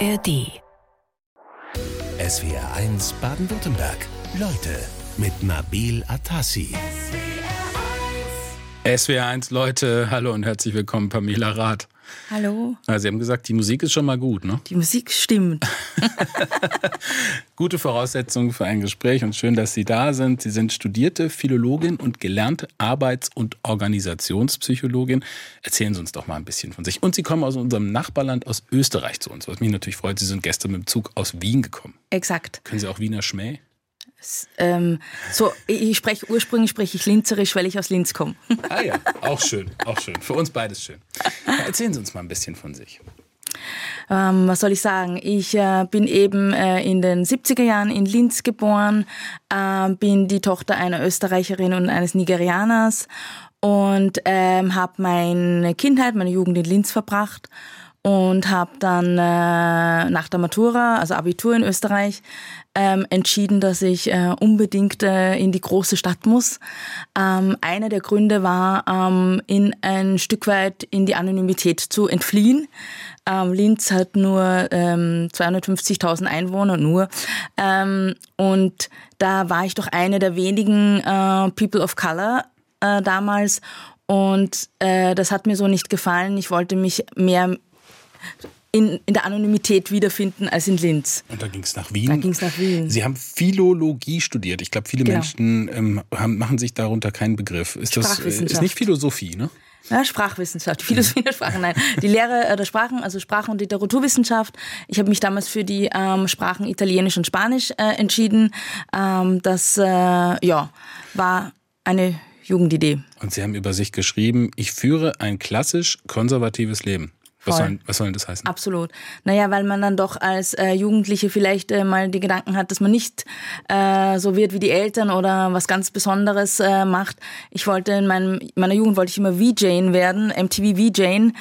ARD. SWR1 Baden-Württemberg. Leute mit Nabil Atassi. SWR1 Leute, hallo und herzlich willkommen, Pamela Rath. Hallo. Sie haben gesagt, die Musik ist schon mal gut, ne? Die Musik stimmt. Gute Voraussetzungen für ein Gespräch und schön, dass Sie da sind. Sie sind studierte Philologin und gelernte Arbeits- und Organisationspsychologin. Erzählen Sie uns doch mal ein bisschen von sich. Und Sie kommen aus unserem Nachbarland, aus Österreich zu uns. Was mich natürlich freut, Sie sind gestern mit dem Zug aus Wien gekommen. Exakt. Können Sie auch Wiener Schmäh? Ursprünglich spreche ich Linzerisch, weil ich aus Linz komme. Ah ja, auch schön, auch schön. Für uns beides schön. Ja, erzählen Sie uns mal ein bisschen von sich. Was soll ich sagen? Ich bin eben in den 70er Jahren in Linz geboren, bin die Tochter einer Österreicherin und eines Nigerianers und habe meine Kindheit, meine Jugend in Linz verbracht und habe dann nach der Matura, also Abitur in Österreich, entschieden, dass ich unbedingt in die große Stadt muss. Einer der Gründe war, in ein Stück weit in die Anonymität zu entfliehen. Linz hat nur 250.000 Einwohner, und da war ich doch eine der wenigen People of Color damals und das hat mir so nicht gefallen. Ich wollte mich mehr in der Anonymität wiederfinden als in Linz. Und da ging es nach Wien. Da ging es nach Wien. Sie haben Philologie studiert. Ich glaube, viele Menschen machen sich darunter keinen Begriff. Ist nicht Philosophie, ne? Ja, Sprachwissenschaft, Philosophie der Sprachen, nein. Die Lehre der Sprachen, also Sprachen- und Literaturwissenschaft. Ich habe mich damals für die Sprachen Italienisch und Spanisch entschieden. Das war eine Jugendidee. Und Sie haben über sich geschrieben, ich führe ein klassisch konservatives Leben. Was soll das heißen? Absolut. Naja, weil man dann doch als Jugendliche vielleicht mal die Gedanken hat, dass man nicht so wird wie die Eltern oder was ganz Besonderes macht. Ich wollte in meiner Jugend wollte ich immer VJen werden, MTV VJen.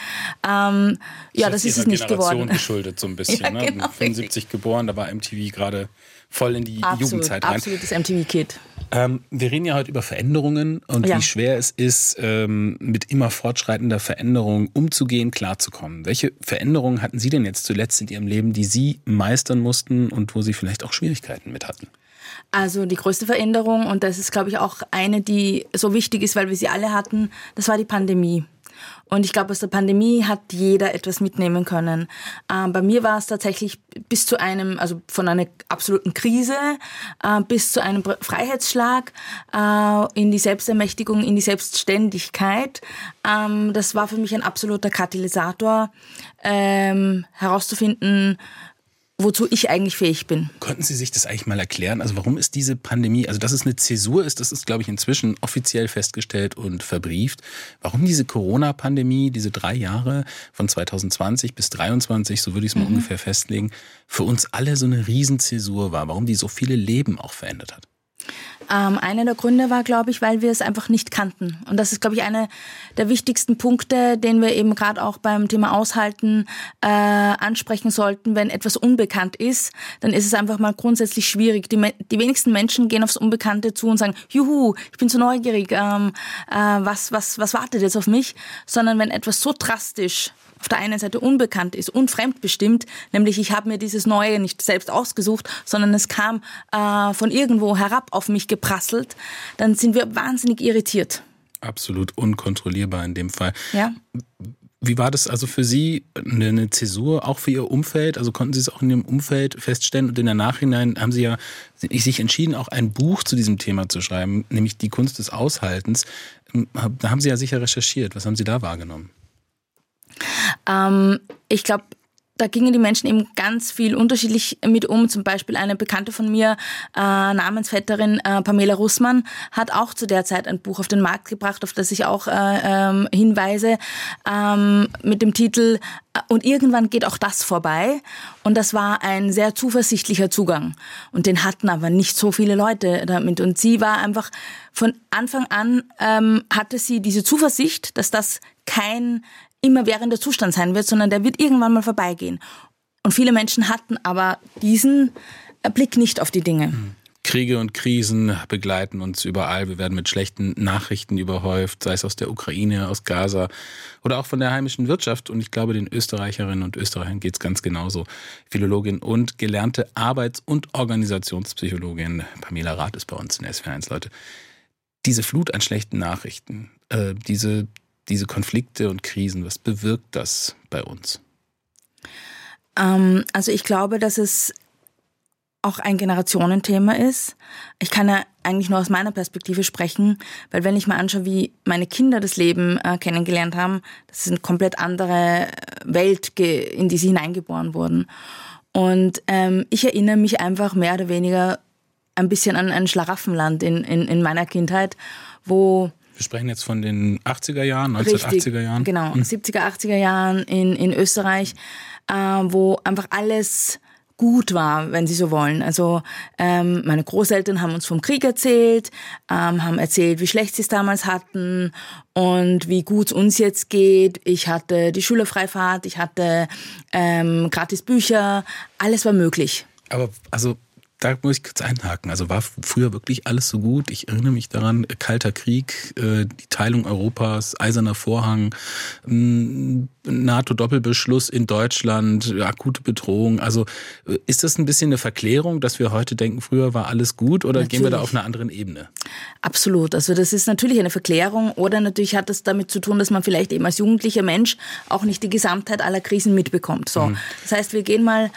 Das ist es nicht geworden. Generation geschuldet so ein bisschen. Ja, genau. 75 geboren, da war MTV gerade voll in die Jugendzeit rein. Absolutes MTV-Kid. Wir reden ja heute über Veränderungen und wie schwer es ist, mit immer fortschreitender Veränderung umzugehen, klarzukommen. Welche Veränderungen hatten Sie denn jetzt zuletzt in Ihrem Leben, die Sie meistern mussten und wo Sie vielleicht auch Schwierigkeiten mit hatten? Also die größte Veränderung, und das ist, glaube ich, auch eine, die so wichtig ist, weil wir sie alle hatten, das war die Pandemie. Und ich glaube, aus der Pandemie hat jeder etwas mitnehmen können. Bei mir war es tatsächlich von einer absoluten Krise bis zu einem Freiheitsschlag in die Selbstermächtigung, in die Selbstständigkeit. Das war für mich ein absoluter Katalysator, herauszufinden, wozu ich eigentlich fähig bin. Konnten Sie sich das eigentlich mal erklären? Also warum ist diese Pandemie, also dass es eine Zäsur ist, das ist, glaube ich, inzwischen offiziell festgestellt und verbrieft. Warum diese Corona-Pandemie, diese 3 Jahre von 2020 bis 2023, so würde ich es mal ungefähr festlegen, für uns alle so eine Riesenzäsur war? Warum die so viele Leben auch verändert hat? Einer der Gründe war, glaube ich, weil wir es einfach nicht kannten. Und das ist, glaube ich, einer der wichtigsten Punkte, den wir eben gerade auch beim Thema Aushalten ansprechen sollten. Wenn etwas unbekannt ist, dann ist es einfach mal grundsätzlich schwierig. Die wenigsten Menschen gehen aufs Unbekannte zu und sagen, juhu, ich bin so neugierig, was wartet jetzt auf mich? Sondern wenn etwas so drastisch auf der einen Seite unbekannt ist und fremdbestimmt, nämlich ich habe mir dieses Neue nicht selbst ausgesucht, sondern es kam von irgendwo herab auf mich geprasselt, dann sind wir wahnsinnig irritiert. Absolut unkontrollierbar in dem Fall. Ja. Wie war das also für Sie eine Zäsur, auch für Ihr Umfeld? Also konnten Sie es auch in Ihrem Umfeld feststellen und in der Nachhinein haben Sie ja sich entschieden, auch ein Buch zu diesem Thema zu schreiben, nämlich Die Kunst des Aushaltens. Da haben Sie ja sicher recherchiert. Was haben Sie da wahrgenommen? Ich glaube, da gingen die Menschen eben ganz viel unterschiedlich mit um. Zum Beispiel eine Bekannte von mir, Namensvetterin Pamela Russmann, hat auch zu der Zeit ein Buch auf den Markt gebracht, auf das ich auch hinweise, mit dem Titel Und irgendwann geht auch das vorbei. Und das war ein sehr zuversichtlicher Zugang. Und den hatten aber nicht so viele Leute damit. Und sie war einfach, von Anfang an hatte sie diese Zuversicht, dass das kein immerwährender Zustand sein wird, sondern der wird irgendwann mal vorbeigehen. Und viele Menschen hatten aber diesen Blick nicht auf die Dinge. Kriege und Krisen begleiten uns überall. Wir werden mit schlechten Nachrichten überhäuft, sei es aus der Ukraine, aus Gaza oder auch von der heimischen Wirtschaft. Und ich glaube, den Österreicherinnen und Österreichern geht es ganz genauso. Philologin und gelernte Arbeits- und Organisationspsychologin Pamela Rath ist bei uns in SWR1, Leute. Diese Flut an schlechten Nachrichten, diese Konflikte und Krisen, was bewirkt das bei uns? Also ich glaube, dass es auch ein Generationenthema ist. Ich kann ja eigentlich nur aus meiner Perspektive sprechen, weil wenn ich mal anschaue, wie meine Kinder das Leben kennengelernt haben, das ist eine komplett andere Welt, in die sie hineingeboren wurden. Und ich erinnere mich einfach mehr oder weniger ein bisschen an ein Schlaraffenland in meiner Kindheit, wo... Wir sprechen jetzt von den 80er Jahren, 1980er Jahren. Genau, 70er, 80er Jahren in Österreich, wo einfach alles gut war, wenn Sie so wollen. Also meine Großeltern haben uns vom Krieg erzählt, haben erzählt, wie schlecht sie es damals hatten und wie gut es uns jetzt geht. Ich hatte die Schülerfreifahrt, ich hatte gratis Bücher, alles war möglich. Aber also da muss ich kurz einhaken. Also war früher wirklich alles so gut? Ich erinnere mich daran, Kalter Krieg, die Teilung Europas, Eiserner Vorhang, NATO-Doppelbeschluss in Deutschland, akute Bedrohung. Also ist das ein bisschen eine Verklärung, dass wir heute denken, früher war alles gut, oder natürlich. Gehen wir da auf einer anderen Ebene? Absolut. Also das ist natürlich eine Verklärung, oder natürlich hat das damit zu tun, dass man vielleicht eben als jugendlicher Mensch auch nicht die Gesamtheit aller Krisen mitbekommt. So. Das heißt, wir gehen mal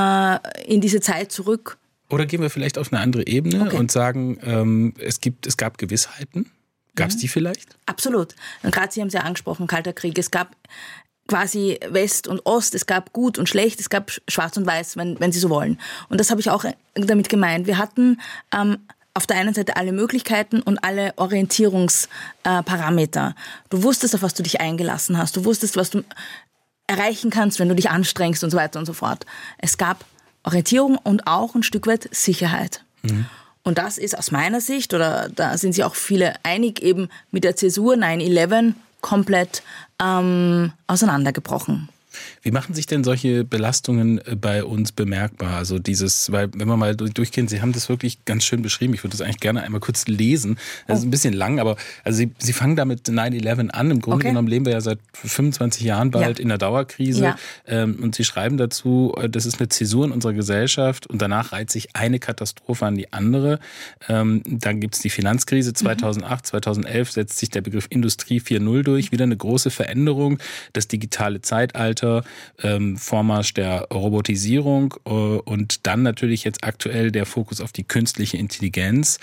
in diese Zeit zurück. Oder gehen wir vielleicht auf eine andere Ebene und sagen, es gab Gewissheiten. Gab es die vielleicht? Absolut. Und gerade Sie haben es ja angesprochen, Kalter Krieg. Es gab quasi West und Ost, es gab gut und schlecht, es gab schwarz und weiß, wenn Sie so wollen. Und das habe ich auch damit gemeint. Wir hatten auf der einen Seite alle Möglichkeiten und alle Orientierungsparameter. Du wusstest, auf was du dich eingelassen hast. Du wusstest, was du erreichen kannst, wenn du dich anstrengst und so weiter und so fort. Es gab Orientierung und auch ein Stück weit Sicherheit. Und das ist aus meiner Sicht, oder da sind sich auch viele einig, eben mit der Zäsur 9/11 komplett auseinandergebrochen. Wie machen sich denn solche Belastungen bei uns bemerkbar? Also weil wenn wir mal durchgehen, Sie haben das wirklich ganz schön beschrieben. Ich würde das eigentlich gerne einmal kurz lesen. Das ist ein bisschen lang, aber also Sie fangen da mit 9/11 an. Im Grunde genommen leben wir ja seit 25 Jahren bald in der Dauerkrise. Ja. Und Sie schreiben dazu, das ist eine Zäsur in unserer Gesellschaft und danach reiht sich eine Katastrophe an die andere. Dann gibt es die Finanzkrise 2008, 2011 setzt sich der Begriff Industrie 4.0 durch. Wieder eine große Veränderung, das digitale Zeitalter, Vormarsch der Robotisierung und dann natürlich jetzt aktuell der Fokus auf die künstliche Intelligenz.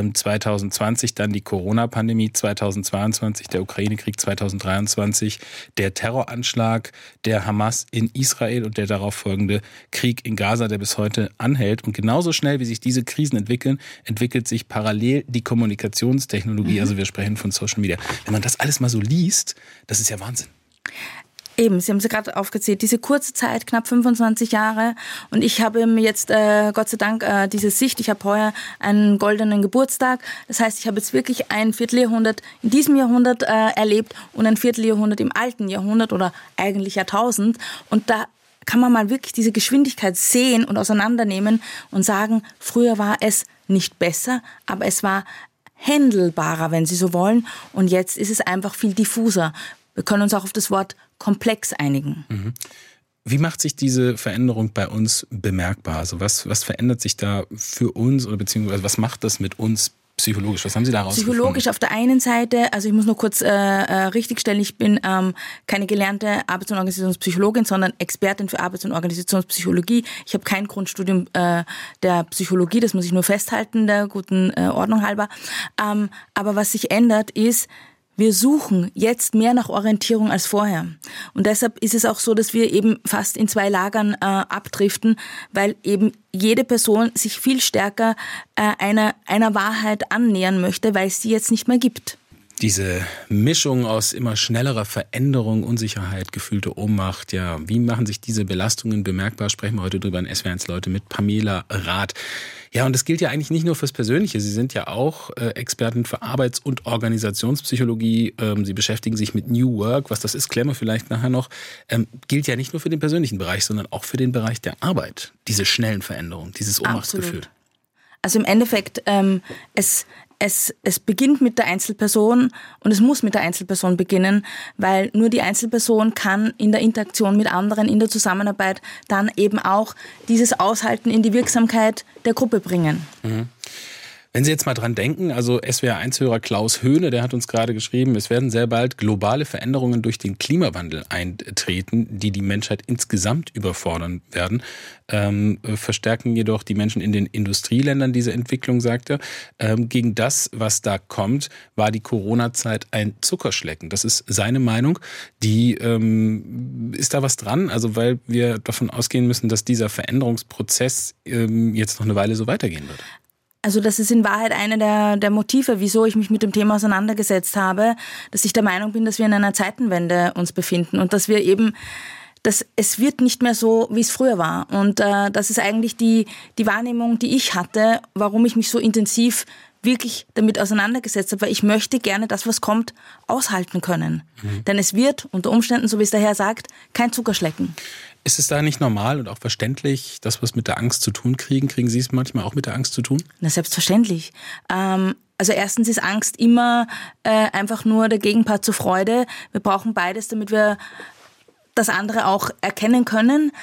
2020 dann die Corona-Pandemie, 2022 der Ukraine-Krieg, 2023 der Terroranschlag der Hamas in Israel und der darauf folgende Krieg in Gaza, der bis heute anhält. Und genauso schnell, wie sich diese Krisen entwickeln, entwickelt sich parallel die Kommunikationstechnologie. Also wir sprechen von Social Media. Wenn man das alles mal so liest, das ist ja Wahnsinn. Eben, Sie haben es ja gerade aufgezählt, diese kurze Zeit, knapp 25 Jahre. Und ich habe mir jetzt, Gott sei Dank, diese Sicht, ich habe heuer einen goldenen Geburtstag. Das heißt, ich habe jetzt wirklich ein Vierteljahrhundert in diesem Jahrhundert erlebt und ein Vierteljahrhundert im alten Jahrhundert oder eigentlich Jahrtausend. Und da kann man mal wirklich diese Geschwindigkeit sehen und auseinandernehmen und sagen, früher war es nicht besser, aber es war händelbarer, wenn Sie so wollen. Und jetzt ist es einfach viel diffuser. Wir können uns auch auf das Wort komplex einigen. Wie macht sich diese Veränderung bei uns bemerkbar? Also was verändert sich da für uns oder beziehungsweise was macht das mit uns psychologisch? Was haben Sie daraus gefunden? Psychologisch auf der einen Seite, also ich muss nur kurz richtigstellen, ich bin keine gelernte Arbeits- und Organisationspsychologin, sondern Expertin für Arbeits- und Organisationspsychologie. Ich habe kein Grundstudium der Psychologie, das muss ich nur festhalten, der guten Ordnung halber. Aber was sich ändert ist, wir suchen jetzt mehr nach Orientierung als vorher. Und deshalb ist es auch so, dass wir eben fast in zwei Lagern abdriften, weil eben jede Person sich viel stärker einer Wahrheit annähern möchte, weil es sie jetzt nicht mehr gibt. Diese Mischung aus immer schnellerer Veränderung, Unsicherheit, gefühlte Ohnmacht, ja, wie machen sich diese Belastungen bemerkbar? Sprechen wir heute drüber in SWR1 Leute mit Pamela Rath. Ja, und das gilt ja eigentlich nicht nur fürs Persönliche. Sie sind ja auch Expertin für Arbeits- und Organisationspsychologie. Sie beschäftigen sich mit New Work. Was das ist, klären wir vielleicht nachher noch. Gilt ja nicht nur für den persönlichen Bereich, sondern auch für den Bereich der Arbeit. Diese schnellen Veränderungen, dieses Ohnmachtsgefühl. Also im Endeffekt, es beginnt mit der Einzelperson und es muss mit der Einzelperson beginnen, weil nur die Einzelperson kann in der Interaktion mit anderen, in der Zusammenarbeit dann eben auch dieses Aushalten in die Wirksamkeit der Gruppe bringen. Mhm. Wenn Sie jetzt mal dran denken, also SWR1-Hörer Klaus Höhne, der hat uns gerade geschrieben, es werden sehr bald globale Veränderungen durch den Klimawandel eintreten, die die Menschheit insgesamt überfordern werden, verstärken jedoch die Menschen in den Industrieländern diese Entwicklung, sagt er. Gegen das, was da kommt, war die Corona-Zeit ein Zuckerschlecken. Das ist seine Meinung. Ist da was dran? Also weil wir davon ausgehen müssen, dass dieser Veränderungsprozess jetzt noch eine Weile so weitergehen wird. Also das ist in Wahrheit eine der Motive, wieso ich mich mit dem Thema auseinandergesetzt habe, dass ich der Meinung bin, dass wir in einer Zeitenwende uns befinden und dass wir eben, dass es wird nicht mehr so, wie es früher war. Und das ist eigentlich die Wahrnehmung, die ich hatte, warum ich mich so intensiv wirklich damit auseinandergesetzt habe, weil ich möchte gerne das, was kommt, aushalten können. Mhm. Denn es wird unter Umständen, so wie es der Herr sagt, kein Zuckerschlecken. Ist es da nicht normal und auch verständlich, das was mit der Angst zu tun kriegen? Kriegen Sie es manchmal auch mit der Angst zu tun? Na, selbstverständlich. Also erstens ist Angst immer einfach nur der Gegenpart zur Freude. Wir brauchen beides, damit wir das andere auch erkennen können.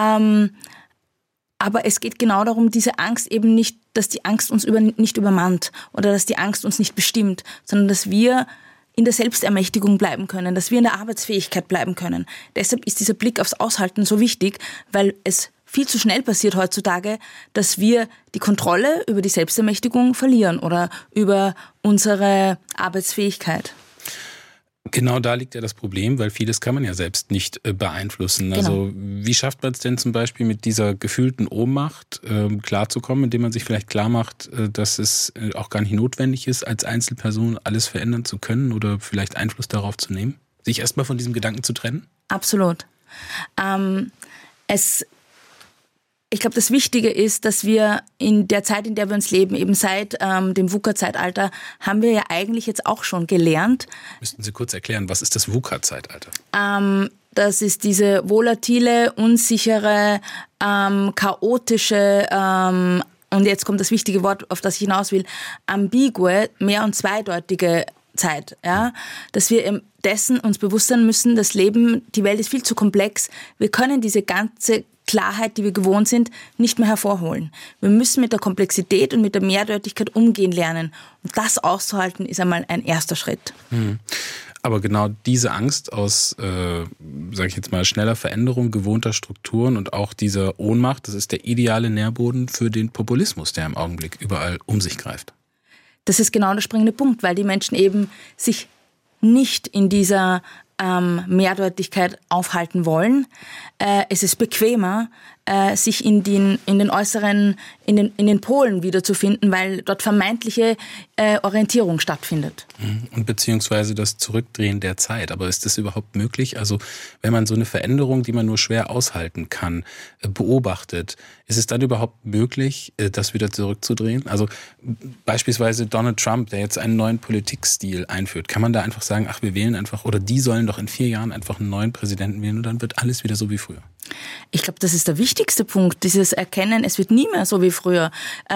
Aber es geht genau darum, diese Angst eben nicht, dass die Angst uns nicht übermannt oder dass die Angst uns nicht bestimmt, sondern dass wir in der Selbstermächtigung bleiben können, dass wir in der Arbeitsfähigkeit bleiben können. Deshalb ist dieser Blick aufs Aushalten so wichtig, weil es viel zu schnell passiert heutzutage, dass wir die Kontrolle über die Selbstermächtigung verlieren oder über unsere Arbeitsfähigkeit. Genau da liegt ja das Problem, weil vieles kann man ja selbst nicht beeinflussen. Genau. Also wie schafft man es denn zum Beispiel mit dieser gefühlten Ohnmacht klarzukommen, indem man sich vielleicht klar macht, dass es auch gar nicht notwendig ist, als Einzelperson alles verändern zu können oder vielleicht Einfluss darauf zu nehmen? Sich erstmal von diesem Gedanken zu trennen? Absolut. Ich glaube, das Wichtige ist, dass wir in der Zeit, in der wir uns leben, eben seit dem VUCA-Zeitalter, haben wir ja eigentlich jetzt auch schon gelernt. Müssten Sie kurz erklären, was ist das VUCA-Zeitalter? Das ist diese volatile, unsichere, chaotische, und jetzt kommt das wichtige Wort, auf das ich hinaus will, ambigue, mehr- und zweideutige Zeit, ja, dass wir dessen uns bewusst sein müssen, das Leben, die Welt ist viel zu komplex. Wir können diese ganze Klarheit, die wir gewohnt sind, nicht mehr hervorholen. Wir müssen mit der Komplexität und mit der Mehrdeutigkeit umgehen lernen. Und das auszuhalten, ist einmal ein erster Schritt. Aber genau diese Angst aus, sage ich jetzt mal, schneller Veränderung gewohnter Strukturen und auch dieser Ohnmacht, das ist der ideale Nährboden für den Populismus, der im Augenblick überall um sich greift. Das ist genau der springende Punkt, weil die Menschen eben sich nicht in dieser Mehrdeutigkeit aufhalten wollen. Es ist bequemer, sich in den äußeren, in den Polen wiederzufinden, weil dort vermeintliche Orientierung stattfindet. Und beziehungsweise das Zurückdrehen der Zeit. Aber ist das überhaupt möglich? Also wenn man so eine Veränderung, die man nur schwer aushalten kann, beobachtet, ist es dann überhaupt möglich, das wieder zurückzudrehen? Also beispielsweise Donald Trump, der jetzt einen neuen Politikstil einführt, kann man da einfach sagen, ach, wir wählen einfach, oder die sollen doch in 4 Jahren einfach einen neuen Präsidenten wählen und dann wird alles wieder so wie früher? Ich glaube, das ist der wichtigste Punkt, dieses Erkennen, es wird nie mehr so wie früher.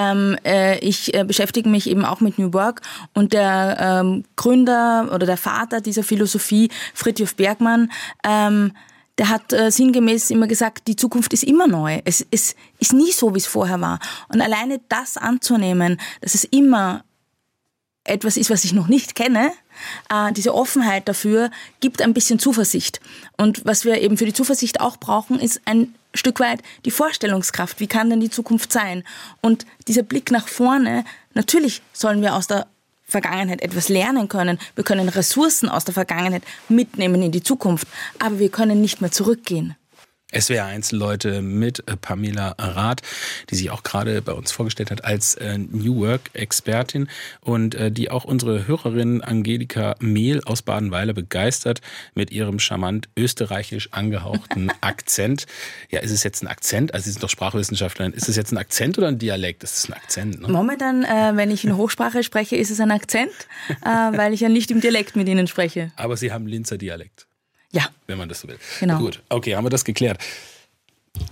Ich beschäftige mich eben auch mit New Work und der Gründer oder der Vater dieser Philosophie, Fridtjof Bergmann, der hat sinngemäß immer gesagt, die Zukunft ist immer neu. Es ist nie so, wie es vorher war. Und alleine das anzunehmen, dass es immer etwas ist, was ich noch nicht kenne, diese Offenheit dafür gibt ein bisschen Zuversicht. Und was wir eben für die Zuversicht auch brauchen, ist ein Stück weit die Vorstellungskraft. Wie kann denn die Zukunft sein? Und dieser Blick nach vorne, natürlich sollen wir aus der Vergangenheit etwas lernen können. Wir können Ressourcen aus der Vergangenheit mitnehmen in die Zukunft. Aber wir können nicht mehr zurückgehen. SWR1-Leute mit Pamela Rath, die sich auch gerade bei uns vorgestellt hat als New Work-Expertin und die auch unsere Hörerin Angelika Mehl aus Badenweiler begeistert mit ihrem charmant österreichisch angehauchten Akzent. Ja, ist es jetzt ein Akzent? Also Sie sind doch Sprachwissenschaftlerin. Ist es jetzt ein Akzent oder ein Dialekt? Das ist ein Akzent, ne? Momentan, wenn ich in Hochsprache spreche, ist es ein Akzent, weil ich ja nicht im Dialekt mit Ihnen spreche. Aber Sie haben Linzer Dialekt. Ja. Wenn man das so will. Genau. Gut, okay, haben wir das geklärt.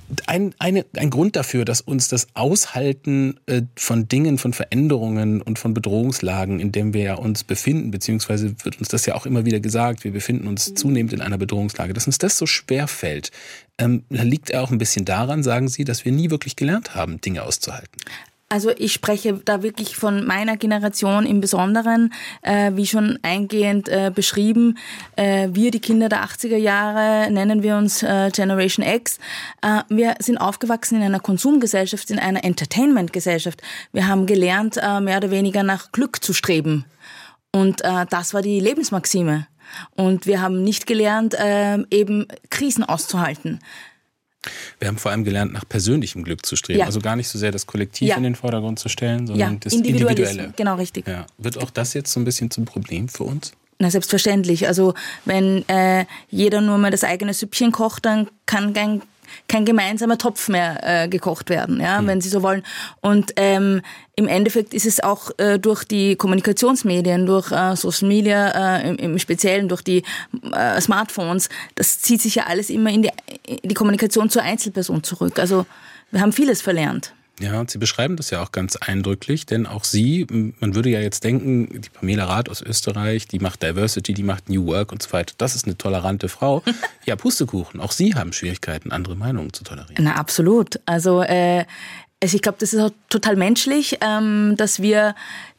Ein Grund dafür, dass uns das Aushalten von Dingen, von Veränderungen und von Bedrohungslagen, in denen wir ja uns befinden, beziehungsweise wird uns das ja auch immer wieder gesagt, wir befinden uns zunehmend in einer Bedrohungslage, dass uns das so schwer fällt, liegt auch ein bisschen daran, sagen Sie, dass wir nie wirklich gelernt haben, Dinge auszuhalten. Also ich spreche da wirklich von meiner Generation im Besonderen, wie schon eingehend beschrieben. Wir, die Kinder der 80er Jahre, nennen wir uns Generation X. Wir sind aufgewachsen in einer Konsumgesellschaft, in einer Entertainment-Gesellschaft. Wir haben gelernt, mehr oder weniger nach Glück zu streben. Und das war die Lebensmaxime. Und wir haben nicht gelernt, eben Krisen auszuhalten. Wir haben vor allem gelernt, nach persönlichem Glück zu streben. Ja. Also gar nicht so sehr das Kollektiv in den Vordergrund zu stellen, sondern das Individuelle. Genau, richtig. Ja. Wird auch das jetzt so ein bisschen zum Problem für uns? Na, selbstverständlich. Also wenn jeder nur mal das eigene Süppchen kocht, dann kann kein gemeinsamer Topf mehr gekocht werden, ja, wenn Sie so wollen. Und im Endeffekt ist es auch durch die Kommunikationsmedien, durch Social Media, im Speziellen durch die Smartphones, das zieht sich ja alles immer in die Kommunikation zur Einzelperson zurück. Also wir haben vieles verlernt. Ja, und Sie beschreiben das ja auch ganz eindrücklich, denn auch Sie, man würde ja jetzt denken, die Pamela Rath aus Österreich, die macht Diversity, die macht New Work und so weiter, das ist eine tolerante Frau. Ja, Pustekuchen, auch Sie haben Schwierigkeiten, andere Meinungen zu tolerieren. Na, absolut. Also ich glaube, das ist auch total menschlich, dass wir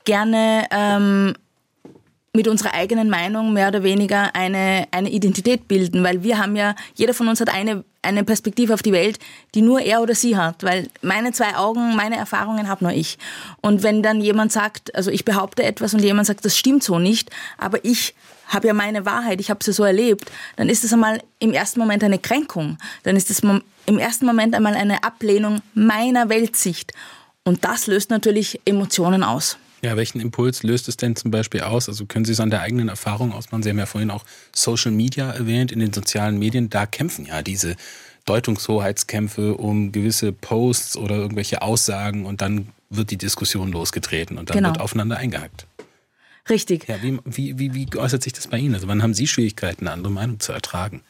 gerne mit unserer eigenen Meinung mehr oder weniger eine Identität bilden, weil wir haben ja, jeder von uns hat eine Perspektive auf die Welt, die nur er oder sie hat, weil meine 2 Augen, meine Erfahrungen habe nur ich. Und wenn dann jemand sagt, also ich behaupte etwas und jemand sagt, das stimmt so nicht, aber ich habe ja meine Wahrheit, ich habe sie so erlebt, dann ist das einmal im ersten Moment eine Kränkung, dann ist das im ersten Moment einmal eine Ablehnung meiner Weltsicht und das löst natürlich Emotionen aus. Ja, welchen Impuls löst es denn zum Beispiel aus? Also können Sie es an der eigenen Erfahrung ausmachen? Sie haben ja vorhin auch Social Media erwähnt, in den sozialen Medien. Da kämpfen ja diese Deutungshoheitskämpfe um gewisse Posts oder irgendwelche Aussagen und dann wird die Diskussion losgetreten und dann wird aufeinander eingehackt. Richtig. Ja, wie äußert sich das bei Ihnen? Also wann haben Sie Schwierigkeiten, eine andere Meinung zu ertragen?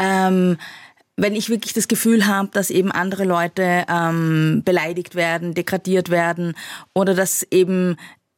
Wenn ich wirklich das Gefühl habe, dass eben andere Leute beleidigt werden, degradiert werden oder dass eben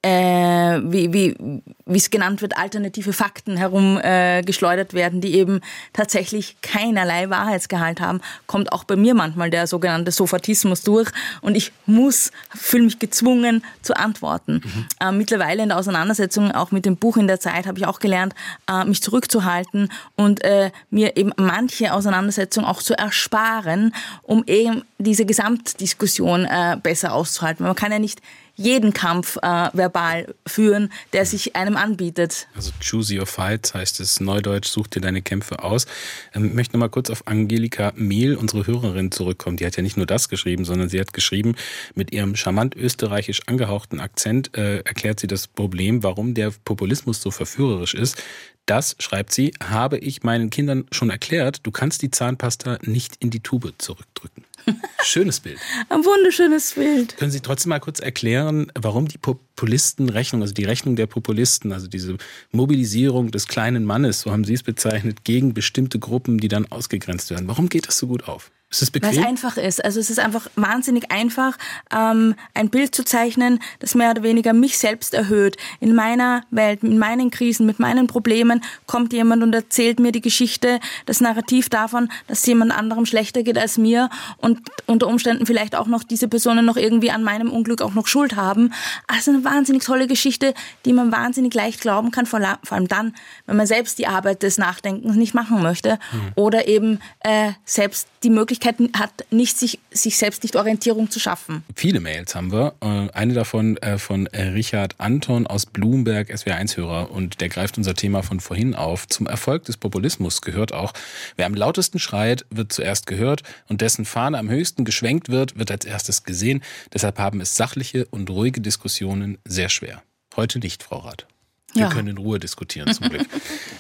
wie es genannt wird, alternative Fakten herumgeschleudert werden, die eben tatsächlich keinerlei Wahrheitsgehalt haben, kommt auch bei mir manchmal der sogenannte Sophatismus durch und ich fühle mich gezwungen zu antworten. Mittlerweile in der Auseinandersetzung, auch mit dem Buch in der Zeit, habe ich auch gelernt, mich zurückzuhalten und mir eben manche Auseinandersetzung auch zu ersparen, um eben diese Gesamtdiskussion besser auszuhalten. Man kann ja nicht jeden Kampf verbal führen, der sich einem anbietet. Also choose your fights heißt es neudeutsch, such dir deine Kämpfe aus. Ich möchte noch mal kurz auf Angelika Mehl, unsere Hörerin, zurückkommen. Die hat ja nicht nur das geschrieben, sondern sie hat geschrieben, mit ihrem charmant österreichisch angehauchten Akzent erklärt sie das Problem, warum der Populismus so verführerisch ist. Das, schreibt sie, habe ich meinen Kindern schon erklärt, du kannst die Zahnpasta nicht in die Tube zurückdrücken. Schönes Bild. Ein wunderschönes Bild. Können Sie trotzdem mal kurz erklären, warum die Populistenrechnung, also die Rechnung der Populisten, also diese Mobilisierung des kleinen Mannes, so haben Sie es bezeichnet, gegen bestimmte Gruppen, die dann ausgegrenzt werden. Warum geht das so gut auf? Ist es bequem? Weil es einfach ist. Also es ist einfach wahnsinnig einfach, ein Bild zu zeichnen, das mehr oder weniger mich selbst erhöht. In meiner Welt, in meinen Krisen, mit meinen Problemen kommt jemand und erzählt mir die Geschichte, das Narrativ davon, dass jemand anderem schlechter geht als mir und unter Umständen vielleicht auch noch diese Personen noch irgendwie an meinem Unglück auch noch Schuld haben. Also eine wahnsinnig tolle Geschichte, die man wahnsinnig leicht glauben kann, vor allem dann, wenn man selbst die Arbeit des Nachdenkens nicht machen möchte oder eben selbst die Möglichkeit hat, sich selbst nicht Orientierung zu schaffen. Viele Mails haben wir. Eine davon von Richard Anton aus Blumberg, SWR1-Hörer, und der greift unser Thema von vorhin auf. Zum Erfolg des Populismus gehört auch, wer am lautesten schreit, wird zuerst gehört und dessen Fahne am höchsten geschwenkt wird als erstes gesehen. Deshalb haben es sachliche und ruhige Diskussionen sehr schwer. Heute nicht, Frau Rath. Wir können in Ruhe diskutieren, zum Glück.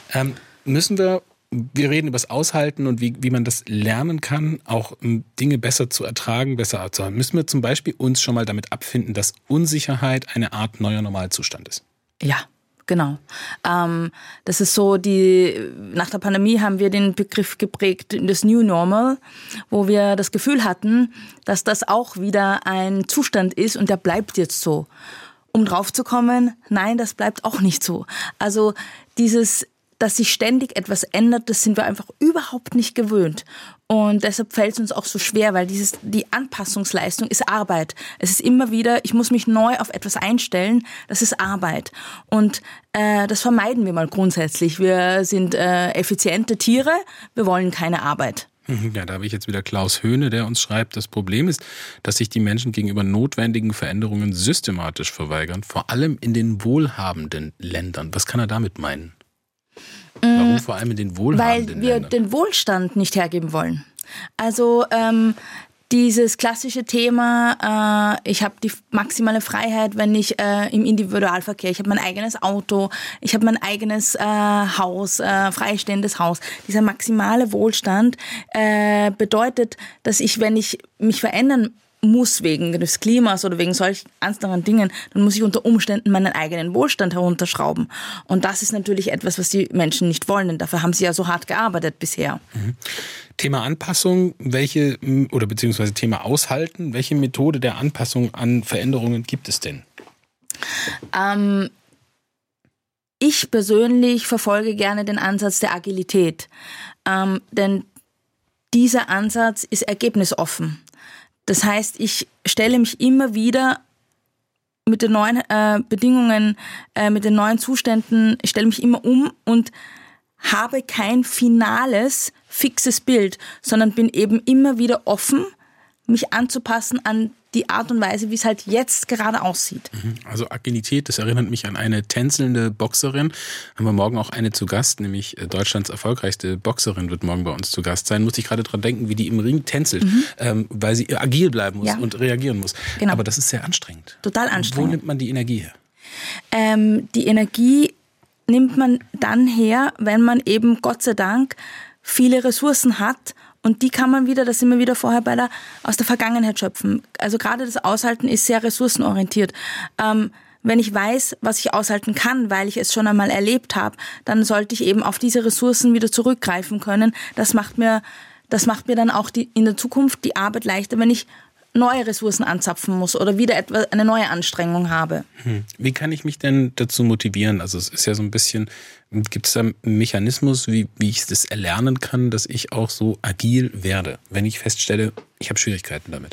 Wir reden über das Aushalten und wie man das lernen kann, auch Dinge besser zu ertragen, besser abzuhalten. Müssen wir zum Beispiel uns schon mal damit abfinden, dass Unsicherheit eine Art neuer Normalzustand ist? Ja, Genau. Das ist so, nach der Pandemie haben wir den Begriff geprägt, das New Normal, wo wir das Gefühl hatten, dass das auch wieder ein Zustand ist und der bleibt jetzt so. Um drauf zu kommen, nein, das bleibt auch nicht so. Also dass sich ständig etwas ändert, das sind wir einfach überhaupt nicht gewöhnt. Und deshalb fällt es uns auch so schwer, weil die Anpassungsleistung ist Arbeit. Es ist immer wieder, ich muss mich neu auf etwas einstellen, das ist Arbeit. Und das vermeiden wir mal grundsätzlich. Wir sind effiziente Tiere, wir wollen keine Arbeit. Ja, da habe ich jetzt wieder Klaus Höhne, der uns schreibt, das Problem ist, dass sich die Menschen gegenüber notwendigen Veränderungen systematisch verweigern, vor allem in den wohlhabenden Ländern. Was kann er damit meinen? Warum vor allem in den wohlhabenden Ländern? Weil wir den Wohlstand nicht hergeben wollen. Also dieses klassische Thema, ich habe die maximale Freiheit, wenn ich im Individualverkehr, ich habe mein eigenes Auto, ich habe mein eigenes Haus, freistehendes Haus. Dieser maximale Wohlstand bedeutet, dass wenn ich mich verändern muss wegen des Klimas oder wegen solch anderen Dingen, dann muss ich unter Umständen meinen eigenen Wohlstand herunterschrauben. Und das ist natürlich etwas, was die Menschen nicht wollen, denn dafür haben sie ja so hart gearbeitet bisher. Thema Anpassung, beziehungsweise Thema Aushalten, welche Methode der Anpassung an Veränderungen gibt es denn? Ich persönlich verfolge gerne den Ansatz der Agilität, denn dieser Ansatz ist ergebnisoffen. Das heißt, ich stelle mich immer wieder mit den neuen Bedingungen, mit den neuen Zuständen, ich stelle mich immer um und habe kein finales, fixes Bild, sondern bin eben immer wieder offen, mich anzupassen an die Art und Weise, wie es halt jetzt gerade aussieht. Also Agilität, das erinnert mich an eine tänzelnde Boxerin. Haben wir morgen auch eine zu Gast, nämlich Deutschlands erfolgreichste Boxerin wird morgen bei uns zu Gast sein. Muss ich gerade dran denken, wie die im Ring tänzelt, weil sie agil bleiben muss und reagieren muss. Genau. Aber das ist sehr anstrengend. Total anstrengend. Wo nimmt man die Energie her? Die Energie nimmt man dann her, wenn man eben, Gott sei Dank, viele Ressourcen hat. Und die kann man wieder, das sind wir wieder vorher aus der Vergangenheit schöpfen. Also gerade das Aushalten ist sehr ressourcenorientiert. Wenn ich weiß, was ich aushalten kann, weil ich es schon einmal erlebt habe, dann sollte ich eben auf diese Ressourcen wieder zurückgreifen können. Das macht mir dann auch in der Zukunft die Arbeit leichter, wenn ich neue Ressourcen anzapfen muss oder wieder eine neue Anstrengung habe. Wie kann ich mich denn dazu motivieren? Also es ist ja so ein bisschen, gibt es da einen Mechanismus, wie ich das erlernen kann, dass ich auch so agil werde, wenn ich feststelle, ich habe Schwierigkeiten damit?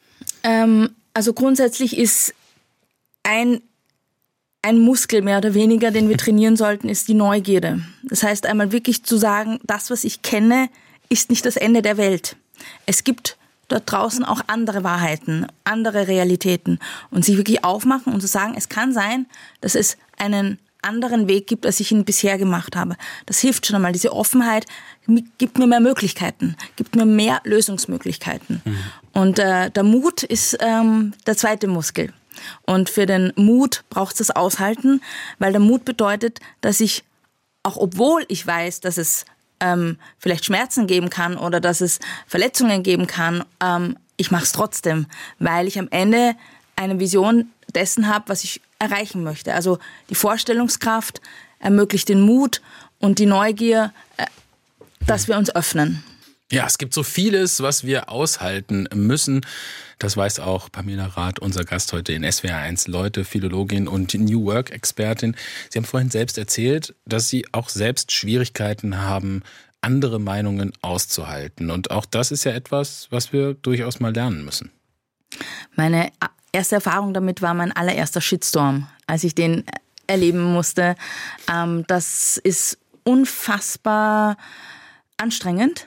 Also grundsätzlich ist ein Muskel mehr oder weniger, den wir trainieren sollten, ist die Neugierde. Das heißt einmal wirklich zu sagen, das, was ich kenne, ist nicht das Ende der Welt. Es gibt dort draußen auch andere Wahrheiten, andere Realitäten und sich wirklich aufmachen und zu sagen, es kann sein, dass es einen anderen Weg gibt, als ich ihn bisher gemacht habe. Das hilft schon einmal. Diese Offenheit gibt mir mehr Möglichkeiten, gibt mir mehr Lösungsmöglichkeiten. Und der Mut ist der zweite Muskel. Und für den Mut braucht es das Aushalten, weil der Mut bedeutet, dass ich, auch obwohl ich weiß, dass es vielleicht Schmerzen geben kann oder dass es Verletzungen geben kann, ich mache es trotzdem, weil ich am Ende eine Vision dessen habe, was ich erreichen möchte. Also die Vorstellungskraft ermöglicht den Mut und die Neugier, dass wir uns öffnen. Ja, es gibt so vieles, was wir aushalten müssen. Das weiß auch Pamela Rath, unser Gast heute in SWR1 Leute, Philologin und New Work-Expertin. Sie haben vorhin selbst erzählt, dass Sie auch selbst Schwierigkeiten haben, andere Meinungen auszuhalten. Und auch das ist ja etwas, was wir durchaus mal lernen müssen. Meine erste Erfahrung damit war mein allererster Shitstorm, als ich den erleben musste. Das ist unfassbar anstrengend.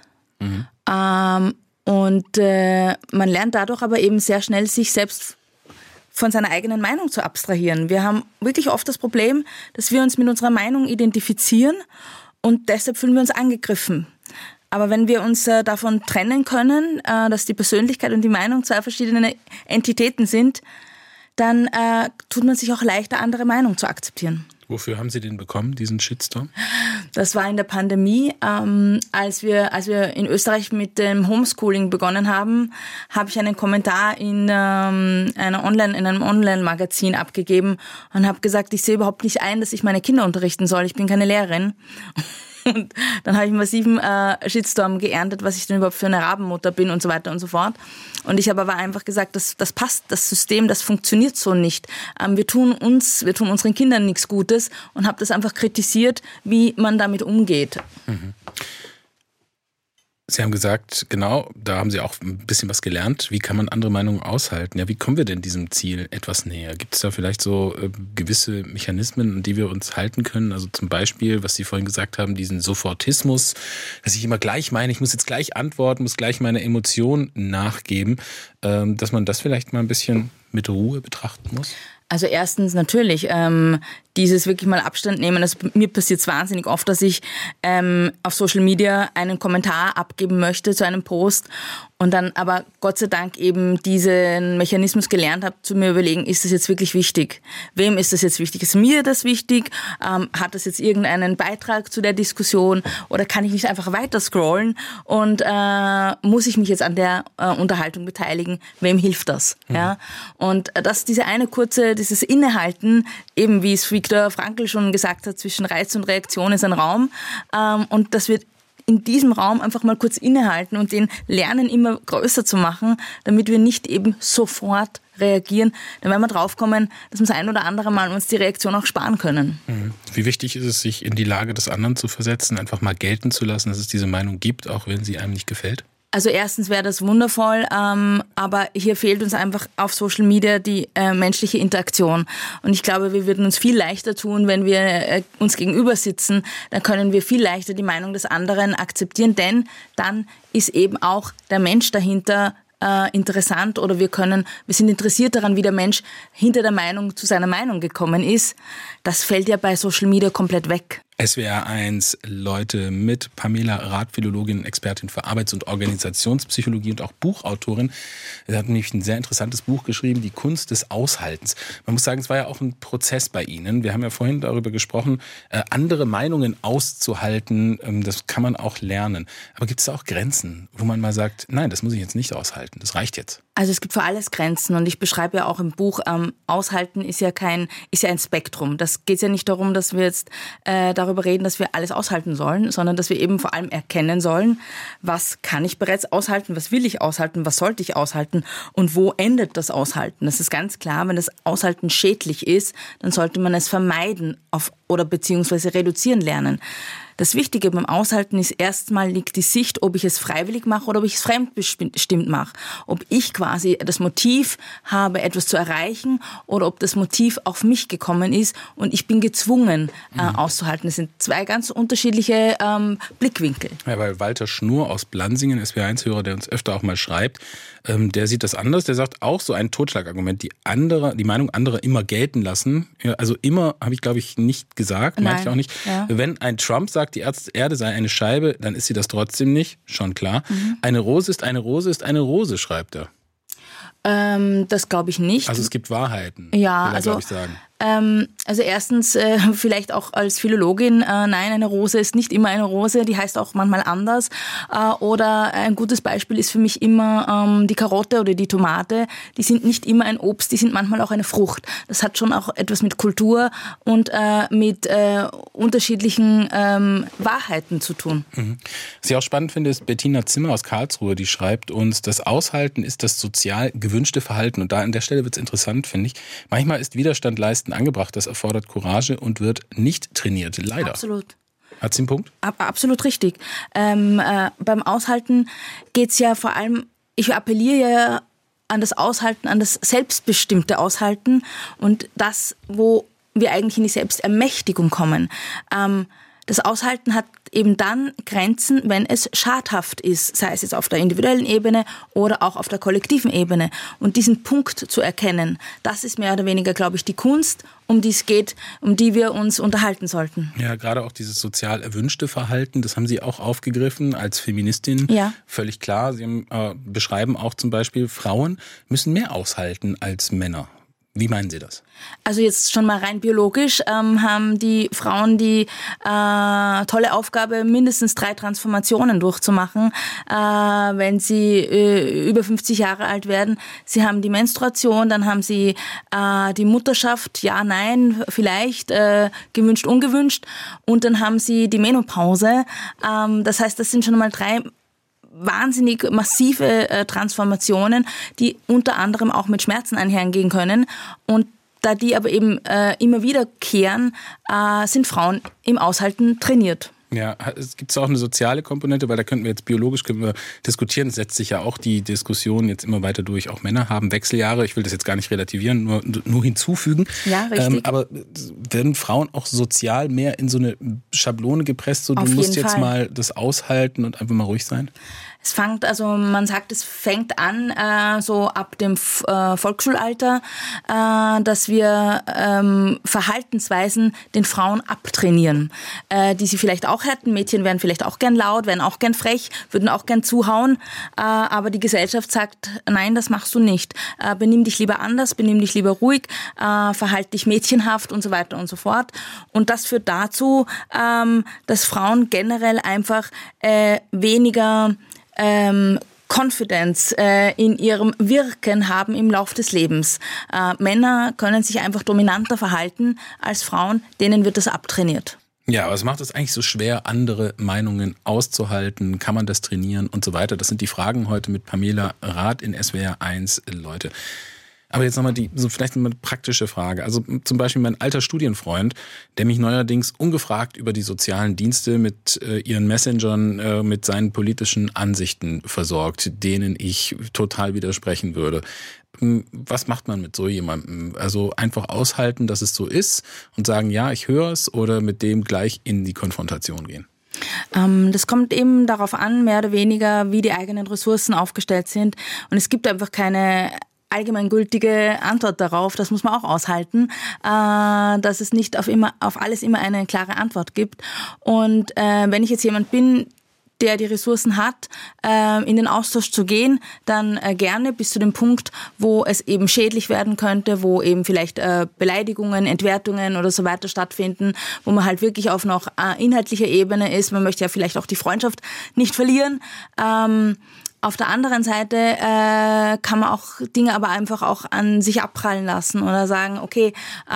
Und man lernt dadurch aber eben sehr schnell, sich selbst von seiner eigenen Meinung zu abstrahieren. Wir haben wirklich oft das Problem, dass wir uns mit unserer Meinung identifizieren und deshalb fühlen wir uns angegriffen. Aber wenn wir uns davon trennen können, dass die Persönlichkeit und die Meinung zwei verschiedene Entitäten sind, dann tut man sich auch leichter, andere Meinungen zu akzeptieren. Wofür haben Sie den bekommen, diesen Shitstorm? Das war in der Pandemie. Als wir in Österreich mit dem Homeschooling begonnen haben, habe ich einen Kommentar in einem Online-Magazin abgegeben und habe gesagt, ich sehe überhaupt nicht ein, dass ich meine Kinder unterrichten soll. Ich bin keine Lehrerin. Und dann habe ich einen massiven Shitstorm geerntet, was ich denn überhaupt für eine Rabenmutter bin und so weiter und so fort. Und ich habe aber einfach gesagt, das passt, das System, das funktioniert so nicht. Wir tun unseren Kindern nichts Gutes und habe das einfach kritisiert, wie man damit umgeht. Mhm. Sie haben gesagt, genau, da haben Sie auch ein bisschen was gelernt. Wie kann man andere Meinungen aushalten? Ja, wie kommen wir denn diesem Ziel etwas näher? Gibt es da vielleicht so gewisse Mechanismen, an die wir uns halten können? Also zum Beispiel, was Sie vorhin gesagt haben, diesen Sofortismus, dass ich immer gleich meine, ich muss jetzt gleich antworten, muss gleich meine Emotionen nachgeben, dass man das vielleicht mal ein bisschen mit Ruhe betrachten muss? Also erstens natürlich dieses wirklich mal Abstand nehmen. Also mir passiert es wahnsinnig oft, dass ich auf Social Media einen Kommentar abgeben möchte zu einem Post und dann aber Gott sei Dank eben diesen Mechanismus gelernt habe, zu mir überlegen, ist das jetzt wirklich wichtig? Wem ist das jetzt wichtig? Ist mir das wichtig? Hat das jetzt irgendeinen Beitrag zu der Diskussion oder kann ich nicht einfach weiter scrollen und muss ich mich jetzt an der Unterhaltung beteiligen? Wem hilft das? Mhm. Ja? Und dieses Innehalten, eben wie es Viktor Frankl schon gesagt hat, zwischen Reiz und Reaktion ist ein Raum und dass wir in diesem Raum einfach mal kurz innehalten und den lernen immer größer zu machen, damit wir nicht eben sofort reagieren. Dann werden wir draufkommen, dass wir das ein oder andere Mal uns die Reaktion auch sparen können. Wie wichtig ist es, sich in die Lage des anderen zu versetzen, einfach mal gelten zu lassen, dass es diese Meinung gibt, auch wenn sie einem nicht gefällt? Also erstens wäre das wundervoll, aber hier fehlt uns einfach auf Social Media die menschliche Interaktion. Und ich glaube, wir würden uns viel leichter tun, wenn wir uns gegenüber sitzen. Dann können wir viel leichter die Meinung des anderen akzeptieren, denn dann ist eben auch der Mensch dahinter interessant oder wir sind interessiert daran, wie der Mensch hinter der Meinung zu seiner Meinung gekommen ist. Das fällt ja bei Social Media komplett weg. SWR 1 Leute mit Pamela Rath, Philologin, Expertin für Arbeits- und Organisationspsychologie und auch Buchautorin. Sie hat nämlich ein sehr interessantes Buch geschrieben, Die Kunst des Aushaltens. Man muss sagen, es war ja auch ein Prozess bei Ihnen. Wir haben ja vorhin darüber gesprochen, andere Meinungen auszuhalten, das kann man auch lernen. Aber gibt es da auch Grenzen, wo man mal sagt, nein, das muss ich jetzt nicht aushalten, das reicht jetzt? Also es gibt für alles Grenzen und ich beschreibe ja auch im Buch, Aushalten ist ja ein Spektrum. Das geht ja nicht darum, dass wir jetzt darüber reden, dass wir alles aushalten sollen, sondern dass wir eben vor allem erkennen sollen, was kann ich bereits aushalten, was will ich aushalten, was sollte ich aushalten und wo endet das Aushalten. Das ist ganz klar, wenn das Aushalten schädlich ist, dann sollte man es vermeiden oder beziehungsweise reduzieren lernen. Das Wichtige beim Aushalten ist erstmal liegt die Sicht, ob ich es freiwillig mache oder ob ich es fremdbestimmt mache. Ob ich quasi das Motiv habe, etwas zu erreichen oder ob das Motiv auf mich gekommen ist und ich bin gezwungen auszuhalten. Das sind zwei ganz unterschiedliche Blickwinkel. Ja, weil Walter Schnur aus Blansingen, SWR1-Hörer, der uns öfter auch mal schreibt, der sieht das anders. Der sagt auch so ein Totschlagargument, die Meinung anderer immer gelten lassen. Ja, also immer habe ich, glaube ich, nicht gesagt, meinte ich auch nicht. Ja. Wenn ein Trump sagt, die Erde sei eine Scheibe, dann ist sie das trotzdem nicht, schon klar. Eine Rose ist eine Rose ist eine Rose, schreibt er. Das glaube ich nicht. Also es gibt Wahrheiten, ja, will er, glaube ich, sagen. Also erstens, vielleicht auch als Philologin, nein, eine Rose ist nicht immer eine Rose, die heißt auch manchmal anders. Oder ein gutes Beispiel ist für mich immer die Karotte oder die Tomate. Die sind nicht immer ein Obst, die sind manchmal auch eine Frucht. Das hat schon auch etwas mit Kultur und mit unterschiedlichen Wahrheiten zu tun. Was ich auch spannend finde, ist Bettina Zimmer aus Karlsruhe, die schreibt uns, das Aushalten ist das sozial gewünschte Verhalten. Und da an der Stelle wird es interessant, finde ich. Manchmal ist Widerstand leisten angebracht, das erfordert Courage und wird nicht trainiert, leider. Absolut. Hat sie einen Punkt? Absolut richtig. Beim Aushalten geht's ja vor allem, ich appelliere ja an das Aushalten, an das selbstbestimmte Aushalten und das, wo wir eigentlich in die Selbstermächtigung kommen. Das Aushalten hat eben dann Grenzen, wenn es schadhaft ist, sei es jetzt auf der individuellen Ebene oder auch auf der kollektiven Ebene. Und diesen Punkt zu erkennen, das ist mehr oder weniger, glaube ich, die Kunst, um die es geht, um die wir uns unterhalten sollten. Ja, gerade auch dieses sozial erwünschte Verhalten, das haben Sie auch aufgegriffen als Feministin. Ja. Völlig klar. Sie beschreiben auch zum Beispiel, Frauen müssen mehr aushalten als Männer. Wie meinen Sie das? Also jetzt schon mal rein biologisch haben die Frauen die tolle Aufgabe, mindestens 3 Transformationen durchzumachen, wenn sie über 50 Jahre alt werden. Sie haben die Menstruation, dann haben sie die Mutterschaft, ja, nein, vielleicht, gewünscht, ungewünscht, und dann haben sie die Menopause. Das heißt, das sind schon mal 3 wahnsinnig massive Transformationen, die unter anderem auch mit Schmerzen einhergehen können. Und da die aber eben immer wiederkehren, sind Frauen im Aushalten trainiert. Ja, es gibt auch eine soziale Komponente, weil da könnten wir jetzt biologisch diskutieren. Es setzt sich ja auch die Diskussion jetzt immer weiter durch. Auch Männer haben Wechseljahre. Ich will das jetzt gar nicht relativieren, nur hinzufügen. Ja, richtig. Aber werden Frauen auch sozial mehr in so eine Schablone gepresst? So, du musst jetzt mal das aushalten und einfach mal ruhig sein? Man sagt, es fängt an so ab dem Volksschulalter, dass wir Verhaltensweisen den Frauen abtrainieren, die sie vielleicht auch hätten. Mädchen wären vielleicht auch gern laut, wären auch gern frech, würden auch gern zuhauen, aber die Gesellschaft sagt, nein, das machst du nicht. Benimm dich lieber anders, benimm dich lieber ruhig, verhalte dich mädchenhaft und so weiter und so fort. Und das führt dazu, dass Frauen generell einfach weniger Confidence in ihrem Wirken haben im Lauf des Lebens. Männer können sich einfach dominanter verhalten als Frauen, denen wird das abtrainiert. Ja, aber es macht es eigentlich so schwer, andere Meinungen auszuhalten. Kann man das trainieren und so weiter? Das sind die Fragen heute mit Pamela Rath in SWR 1, Leute. Aber jetzt nochmal vielleicht eine praktische Frage. Also zum Beispiel mein alter Studienfreund, der mich neuerdings ungefragt über die sozialen Dienste mit ihren Messengern, mit seinen politischen Ansichten versorgt, denen ich total widersprechen würde. Was macht man mit so jemandem? Also einfach aushalten, dass es so ist und sagen, ja, ich höre es, oder mit dem gleich in die Konfrontation gehen? Das kommt eben darauf an, mehr oder weniger, wie die eigenen Ressourcen aufgestellt sind. Und es gibt einfach keine allgemeingültige Antwort darauf. Das muss man auch aushalten, dass es nicht auf alles immer eine klare Antwort gibt. Und wenn ich jetzt jemand bin, der die Ressourcen hat, in den Austausch zu gehen, dann gerne bis zu dem Punkt, wo es eben schädlich werden könnte, wo eben vielleicht Beleidigungen, Entwertungen oder so weiter stattfinden, wo man halt wirklich auf noch inhaltlicher Ebene ist. Man möchte ja vielleicht auch die Freundschaft nicht verlieren. Auf der anderen Seite kann man auch Dinge aber einfach auch an sich abprallen lassen oder sagen, okay,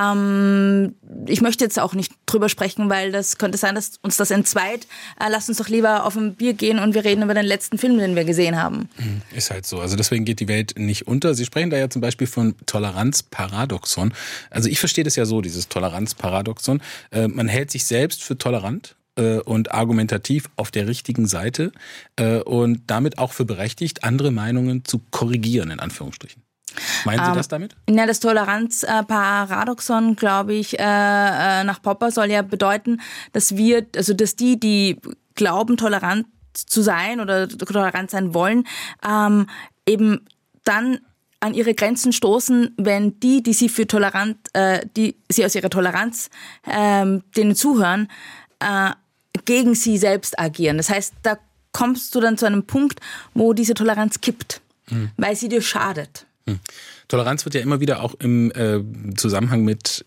ich möchte jetzt auch nicht drüber sprechen, weil das könnte sein, dass uns das entzweit. Lass uns doch lieber auf ein Bier gehen und wir reden über den letzten Film, den wir gesehen haben. Ist halt so. Also deswegen geht die Welt nicht unter. Sie sprechen da ja zum Beispiel von Toleranzparadoxon. Also ich verstehe das ja so, dieses Toleranzparadoxon. Man hält sich selbst für tolerant und argumentativ auf der richtigen Seite und damit auch für berechtigt, andere Meinungen zu korrigieren, in Anführungsstrichen. Meinen Sie das damit? Ja, das Toleranzparadoxon, glaube ich, nach Popper soll ja bedeuten, dass die glauben, tolerant zu sein oder tolerant sein wollen, eben dann an ihre Grenzen stoßen, wenn die sie für tolerant, die sie aus ihrer Toleranz denen zuhören, gegen sie selbst agieren. Das heißt, da kommst du dann zu einem Punkt, wo diese Toleranz kippt, weil sie dir schadet. Toleranz wird ja immer wieder auch im Zusammenhang mit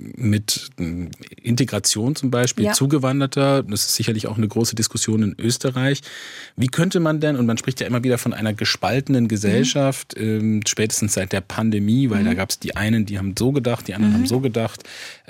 Integration zum Beispiel Zugewanderter, das ist sicherlich auch eine große Diskussion in Österreich. Wie könnte man denn, und man spricht ja immer wieder von einer gespaltenen Gesellschaft, spätestens seit der Pandemie, weil da gab es die einen, die haben so gedacht, die anderen haben so gedacht.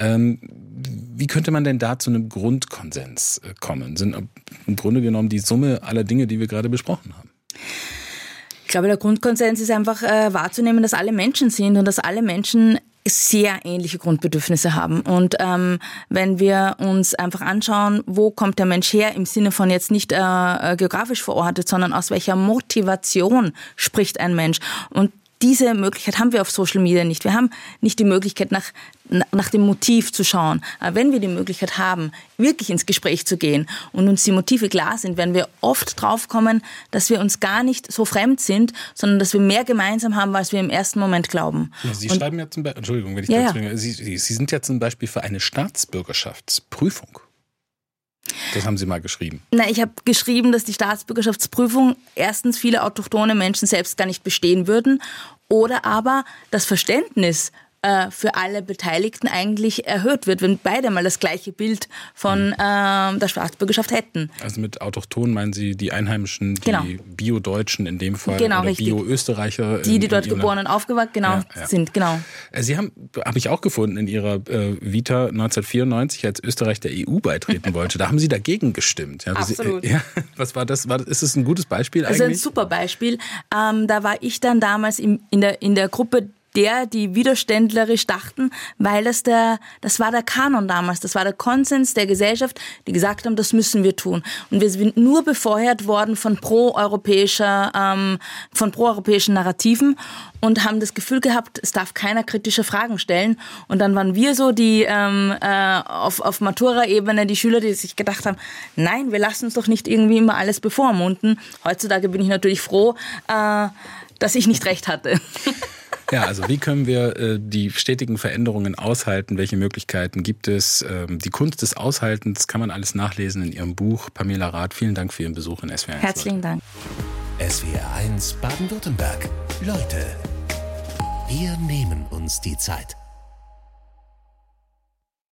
Wie könnte man denn da zu einem Grundkonsens kommen? Sind im Grunde genommen die Summe aller Dinge, die wir gerade besprochen haben. Ich glaube, der Grundkonsens ist einfach wahrzunehmen, dass alle Menschen sind und dass alle Menschen sehr ähnliche Grundbedürfnisse haben. Und wenn wir uns einfach anschauen, wo kommt der Mensch her, im Sinne von jetzt nicht geografisch verortet, sondern aus welcher Motivation spricht ein Mensch. Und diese Möglichkeit haben wir auf Social Media nicht. Wir haben nicht die Möglichkeit, nach dem Motiv zu schauen. Aber wenn wir die Möglichkeit haben, wirklich ins Gespräch zu gehen und uns die Motive klar sind, werden wir oft draufkommen, dass wir uns gar nicht so fremd sind, sondern dass wir mehr gemeinsam haben, als wir im ersten Moment glauben. Ja, Sie schreiben ja zum Beispiel, Entschuldigung, wenn ich dazu bringe, Sie sind ja zum Beispiel für eine Staatsbürgerschaftsprüfung. Das haben Sie mal geschrieben. Na, ich habe geschrieben, dass die Staatsbürgerschaftsprüfung erstens viele autochthone Menschen selbst gar nicht bestehen würden oder aber das Verständnis für alle Beteiligten eigentlich erhöht wird, wenn beide mal das gleiche Bild von der Staatsbürgerschaft hätten. Also mit Autochtonen meinen Sie die Einheimischen, die genau. Bio-Deutschen in dem Fall, genau, oder richtig. Bio-Österreicher. Die dort geboren und aufgewachsen sind, genau. Sie haben, habe ich auch gefunden, in Ihrer Vita 1994, als Österreich der EU beitreten wollte. Da haben Sie dagegen gestimmt. Ja, Absolut. Was war das? Ist es ein gutes Beispiel eigentlich? Also ein super Beispiel. Da war ich dann damals in der Gruppe die widerständlerisch dachten, weil das war der Kanon damals, das war der Konsens der Gesellschaft, die gesagt haben, das müssen wir tun. Und wir sind nur befeuert worden von proeuropäischen Narrativen und haben das Gefühl gehabt, es darf keiner kritische Fragen stellen. Und dann waren wir so die auf Matura-Ebene die Schüler, die sich gedacht haben, nein, wir lassen uns doch nicht irgendwie immer alles bevormunden. Heutzutage bin ich natürlich froh, dass ich nicht recht hatte. Ja, also wie können wir die stetigen Veränderungen aushalten? Welche Möglichkeiten gibt es? Die Kunst des Aushaltens kann man alles nachlesen in Ihrem Buch. Pamela Rath, vielen Dank für Ihren Besuch in SWR1. Herzlichen Dank. SWR1 Baden-Württemberg. Leute, wir nehmen uns die Zeit.